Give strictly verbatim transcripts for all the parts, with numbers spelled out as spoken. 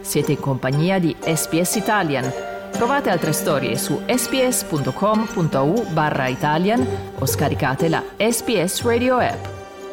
Siete in compagnia di S B S Italian. Trovate altre storie su sbs.com.au barra Italian o scaricate la S B S Radio app.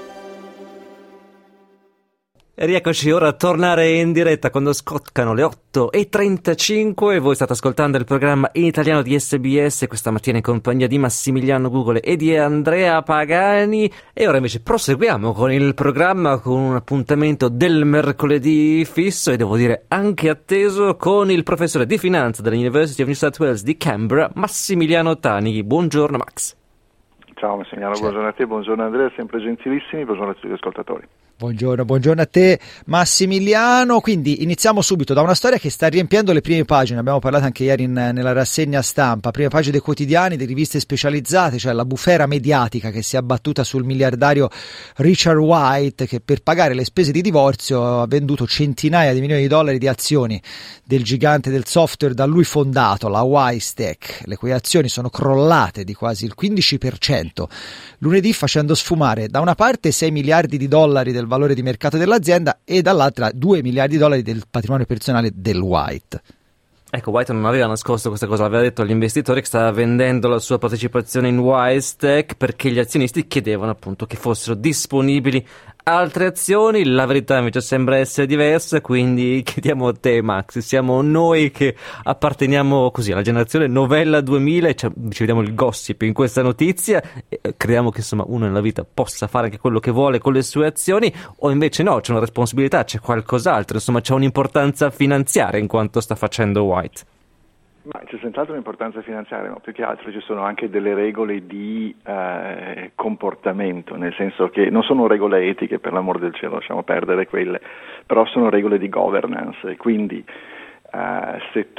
E rieccoci ora a tornare in diretta quando scoccano le otto e trentacinque. Voi state ascoltando il programma in italiano di S B S, questa mattina in compagnia di Massimiliano Gugole e di Andrea Pagani. E ora invece proseguiamo con il programma, con un appuntamento del mercoledì fisso e devo dire anche atteso con il professore di finanza dell'University of New South Wales di Canberra, Massimiliano Tani. Buongiorno Max. Ciao Massimiliano, Ciao. Buongiorno a te, buongiorno Andrea, sempre gentilissimi, buongiorno a tutti gli ascoltatori. Buongiorno, buongiorno a te Massimiliano. Quindi iniziamo subito da una storia che sta riempiendo le prime pagine, abbiamo parlato anche ieri in, nella rassegna stampa, prime pagine dei quotidiani, delle riviste specializzate, cioè la bufera mediatica che si è abbattuta sul miliardario Richard White, che per pagare le spese di divorzio ha venduto centinaia di milioni di dollari di azioni del gigante del software da lui fondato, la WiseTech, le cui azioni sono crollate di quasi il quindici per cento lunedì, facendo sfumare da una parte sei miliardi di dollari del valore di mercato dell'azienda e dall'altra due miliardi di dollari del patrimonio personale del White. Ecco, White non aveva nascosto questa cosa, aveva detto agli investitori che stava vendendo la sua partecipazione in WiseTech perché gli azionisti chiedevano appunto che fossero disponibili altre azioni. La verità invece sembra essere diversa, quindi chiediamo a te Max, siamo noi che apparteniamo così alla generazione novella duemila e ci vediamo il gossip in questa notizia e crediamo che insomma uno nella vita possa fare anche quello che vuole con le sue azioni, o invece no, c'è una responsabilità, c'è qualcos'altro, insomma c'è un'importanza finanziaria in quanto sta facendo White. Ma c'è senz'altro un'importanza finanziaria, ma più che altro ci sono anche delle regole di eh, comportamento, nel senso che non sono regole etiche, per l'amor del cielo, lasciamo perdere quelle, però sono regole di governance, e quindi eh, se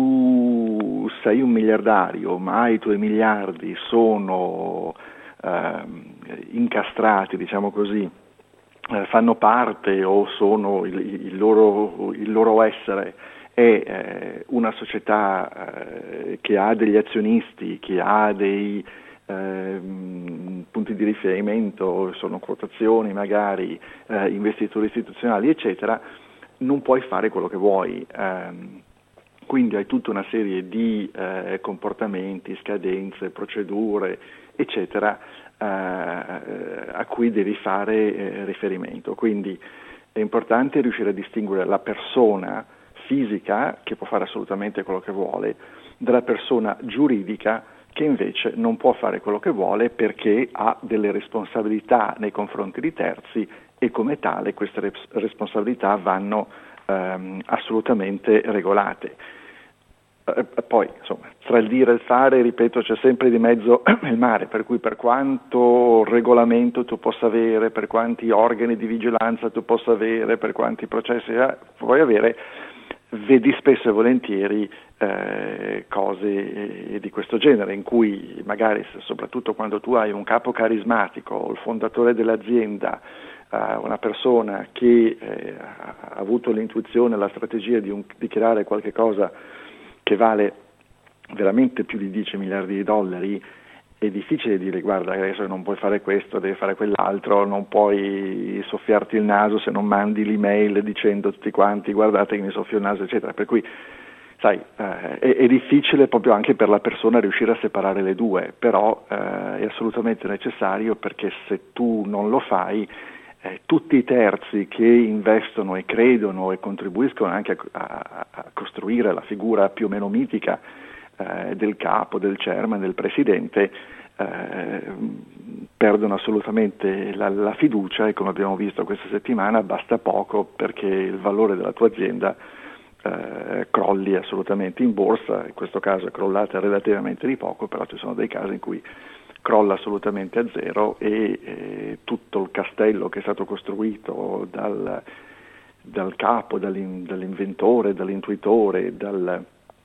tu sei un miliardario ma i tuoi miliardi sono eh, incastrati, diciamo così, eh, fanno parte o sono il, il, loro, il loro essere è eh, una società eh, che ha degli azionisti, che ha dei eh, punti di riferimento, sono quotazioni magari, eh, investitori istituzionali eccetera, non puoi fare quello che vuoi, eh, quindi hai tutta una serie di eh, comportamenti, scadenze, procedure eccetera eh, a cui devi fare eh, riferimento, quindi è importante riuscire a distinguere la persona fisica, che può fare assolutamente quello che vuole, dalla persona giuridica che invece non può fare quello che vuole perché ha delle responsabilità nei confronti di terzi e come tale queste responsabilità vanno ehm, assolutamente regolate. Eh, poi insomma, tra il dire e il fare, ripeto, c'è sempre di mezzo il mare, per cui per quanto regolamento tu possa avere, per quanti organi di vigilanza tu possa avere, per quanti processi eh, puoi avere, vedi spesso e volentieri eh, cose eh, di questo genere, in cui magari, soprattutto quando tu hai un capo carismatico, il fondatore dell'azienda, eh, una persona che eh, ha avuto l'intuizione, la strategia di, un, di creare qualche cosa che vale veramente più di dieci miliardi di dollari, è difficile dire guarda adesso non puoi fare questo, devi fare quell'altro, non puoi soffiarti il naso se non mandi l'email dicendo a tutti quanti guardate che mi soffio il naso eccetera, per cui sai eh, è, è difficile proprio anche per la persona riuscire a separare le due, però eh, è assolutamente necessario, perché se tu non lo fai eh, tutti i terzi che investono e credono e contribuiscono anche a, a, a costruire la figura più o meno mitica eh, del capo, del chairman, del presidente, eh, perdono assolutamente la, la fiducia, e come abbiamo visto questa settimana basta poco perché il valore della tua azienda eh, crolli assolutamente in borsa. In questo caso è crollata relativamente di poco, però ci sono dei casi in cui crolla assolutamente a zero e eh, tutto il castello che è stato costruito dal, dal capo, dall'in, dall'inventore, dall'intuitore, dal,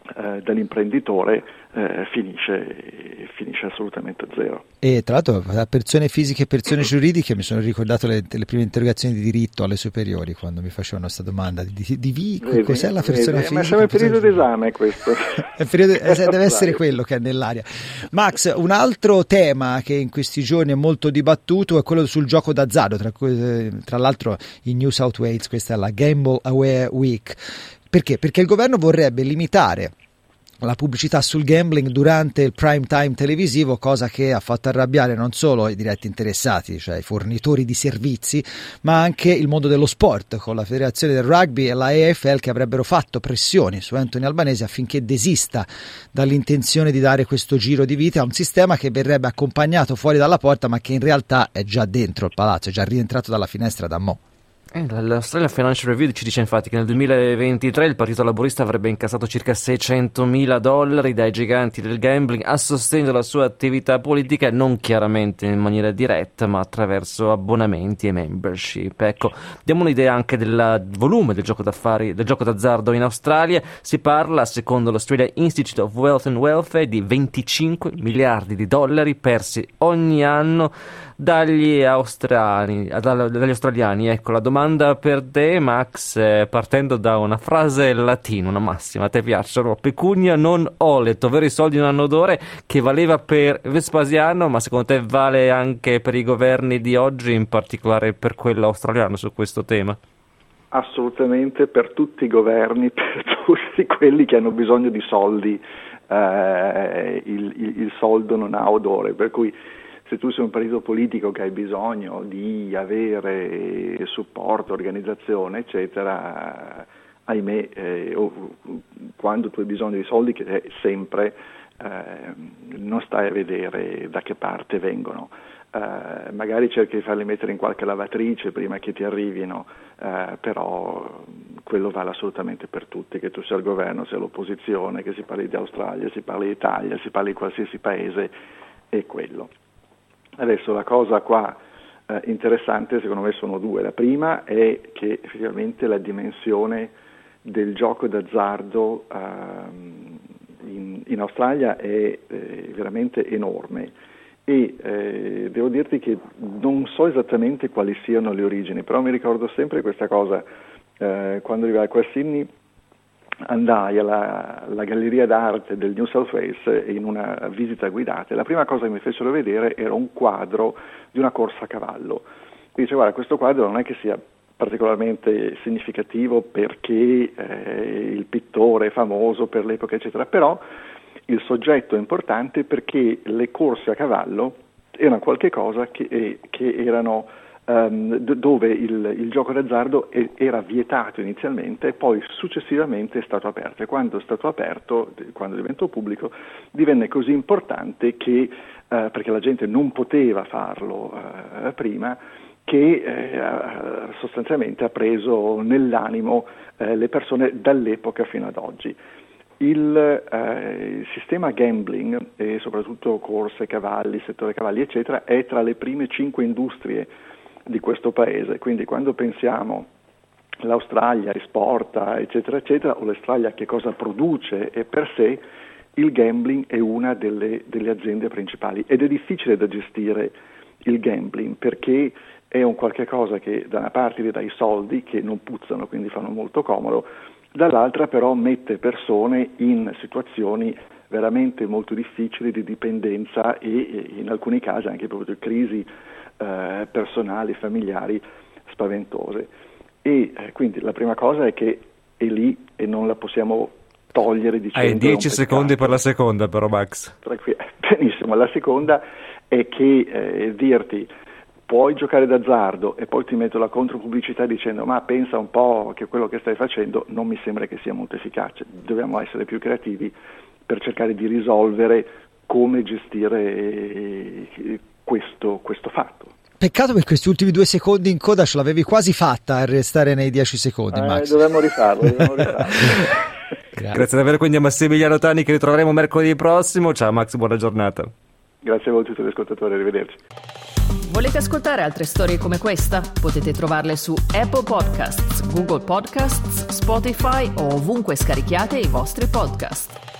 eh, dall'imprenditore eh, finisce, finisce assolutamente a zero. E tra l'altro da persone fisiche e persone giuridiche mi sono ricordato le, le prime interrogazioni di diritto alle superiori, quando mi facevano questa domanda di, di, di, di vedi, cos'è la persona vedi, fisica? Ma siamo in periodo d'esame questo. periodo, eh, deve essere quello che è nell'aria. Max, un altro tema che in questi giorni è molto dibattuto è quello sul gioco d'azzardo, tra, tra l'altro in New South Wales questa è la Gamble Aware Week. Perché? Perché il governo vorrebbe limitare la pubblicità sul gambling durante il prime time televisivo, cosa che ha fatto arrabbiare non solo i diretti interessati, cioè i fornitori di servizi, ma anche il mondo dello sport, con la Federazione del Rugby e la A F L che avrebbero fatto pressioni su Anthony Albanese affinché desista dall'intenzione di dare questo giro di vite a un sistema che verrebbe accompagnato fuori dalla porta, ma che in realtà è già dentro il palazzo, è già rientrato dalla finestra da mo'. Eh, l'Australian Financial Review ci dice infatti che nel duemilaventitré il Partito Laburista avrebbe incassato circa seicentomila dollari dai giganti del gambling a sostegno della sua attività politica, non chiaramente in maniera diretta ma attraverso abbonamenti e membership. Ecco, diamo un'idea anche del volume del gioco d'affari, del gioco d'azzardo in Australia. Si parla, secondo l'Australia Institute of Wealth and Welfare, di venticinque miliardi di dollari persi ogni anno dagli australiani, dagli australiani. Ecco, la domanda per te, Max, eh, partendo da una frase latina, una massima, a te piacciono, pecunia non olet, ovvero i soldi non hanno odore, che valeva per Vespasiano, ma secondo te vale anche per i governi di oggi, in particolare per quello australiano su questo tema? Assolutamente, per tutti i governi, per tutti quelli che hanno bisogno di soldi, eh, il, il, il soldo non ha odore, per cui se tu sei un partito politico che hai bisogno di avere supporto, organizzazione, eccetera, ahimè, eh, o, quando tu hai bisogno di soldi, che è sempre, eh, non stai a vedere da che parte vengono. Eh, magari cerchi di farli mettere in qualche lavatrice prima che ti arrivino, eh, però quello vale assolutamente per tutti, che tu sia il governo, sia l'opposizione, che si parli di Australia, si parli di Italia, si parli di qualsiasi paese, è quello. Adesso la cosa qua eh, interessante secondo me sono due. La prima è che effettivamente la dimensione del gioco d'azzardo eh, in, in Australia è eh, veramente enorme e eh, devo dirti che non so esattamente quali siano le origini, però mi ricordo sempre questa cosa, eh, quando arrivai qua a Sydney andai alla, alla galleria d'arte del New South Wales in una visita guidata e la prima cosa che mi fecero vedere era un quadro di una corsa a cavallo. Quindi dice, guarda, questo quadro non è che sia particolarmente significativo perché eh, il pittore è famoso per l'epoca, eccetera, però il soggetto è importante perché le corse a cavallo erano qualche cosa che, eh, che erano Um, dove il, il gioco d'azzardo è, era vietato inizialmente e poi successivamente è stato aperto, e quando è stato aperto, quando diventò pubblico, divenne così importante che, uh, perché la gente non poteva farlo uh, prima, che eh, sostanzialmente ha preso nell'animo eh, le persone dall'epoca fino ad oggi. Il, eh, il sistema gambling, e soprattutto corse, cavalli, settore cavalli, eccetera, è tra le prime cinque industrie di questo paese, quindi quando pensiamo l'Australia esporta eccetera eccetera, o l'Australia che cosa produce e per sé, il gambling è una delle, delle aziende principali ed è difficile da gestire il gambling perché è un qualche cosa che da una parte vi dà i soldi che non puzzano, quindi fanno molto comodo, dall'altra però mette persone in situazioni veramente molto difficili di dipendenza e in alcuni casi anche proprio di crisi Eh, personali, familiari spaventose e eh, quindi la prima cosa è che è lì e non la possiamo togliere dicendo hai dieci secondi per la seconda però, Max. Benissimo, la seconda è che eh, dirti puoi giocare d'azzardo e poi ti metto la contropubblicità dicendo ma pensa un po' che quello che stai facendo non mi sembra che sia molto efficace. Dobbiamo essere più creativi per cercare di risolvere come gestire eh, Questo, questo fatto. Peccato per questi ultimi due secondi in coda, ce l'avevi quasi fatta a restare nei dieci secondi, eh, Max. Dovremmo rifarlo, dovremmo rifarlo. Grazie davvero quindi a Massimiliano Tani, che ritroveremo mercoledì prossimo. Ciao Max, buona giornata. Grazie a voi tutti gli ascoltatori, arrivederci. Volete ascoltare altre storie come questa? Potete trovarle su Apple Podcasts, Google Podcasts, Spotify o ovunque scarichiate i vostri podcast.